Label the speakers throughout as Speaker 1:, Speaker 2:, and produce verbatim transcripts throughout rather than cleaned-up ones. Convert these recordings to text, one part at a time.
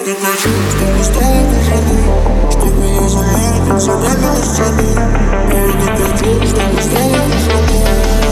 Speaker 1: так хочу, чтобы стала ты женой, чтобы была за мной, как за каменной стеной. Я так хочу, чтобы стала ты женой.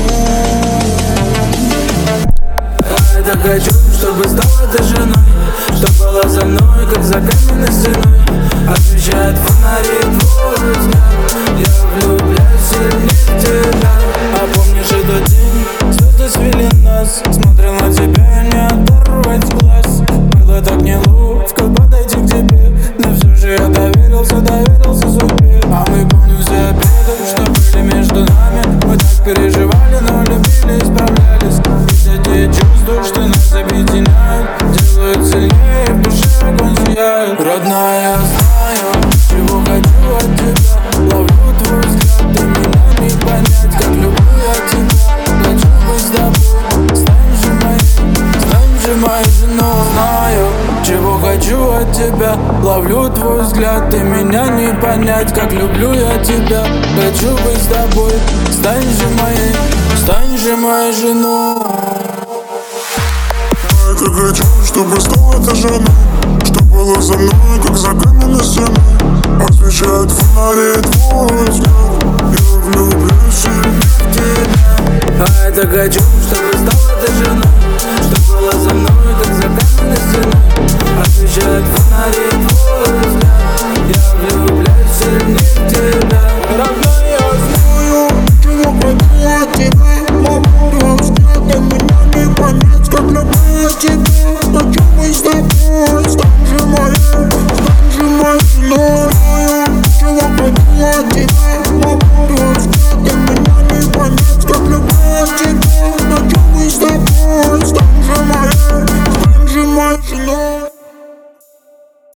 Speaker 2: Я так хочу, чтобы стала ты женой, чтоб была за мной, как за каменной стеной. Освещает фонари твой взгляд, я влюбляюсь сильнее в тебя. А помнишь этот день, звезды свели нас, смотрел на тебя, не оторвать глаз. Было так неловко подойти к тебе, но все же я доверился, доверился судьбе. А мы помним все обиды, что были между нами. Мы так переживали, но любили, исправлялись. Ведь эти чувства, что нас объединяют, делают сильнее, в душе огонь сияет. Родная, я знаю, чего хочу от тебя. Ловлю твой взгляд, ты меня не понять, как люблю я тебя. Хочу быть с тобой, стань же моей, стань же моей женой. Знаю, чего хочу от тебя. Ловлю твой взгляд, ты меня не понять, как люблю я тебя. Хочу быть с тобой, стань же моей, стань же моей женой.
Speaker 1: Я так хочу, чтобы стала ты женой, чтоб была за мной, как за каменной стеной. Освещает фонари твой взгляд, я влюблюсь сильнее в тебя.
Speaker 2: А я так хочу, чтобы стала ты женой, чтоб была за мной, как за каменной стеной. Освещает фонари твой взгляд, я влюбляюсь сильнее в тебя. Родная, я знаю,
Speaker 1: Чего хочу от тебя. Ловлю твой взгляд, ты меня не понять, как люблю я тебя. Хочу быть с тобой.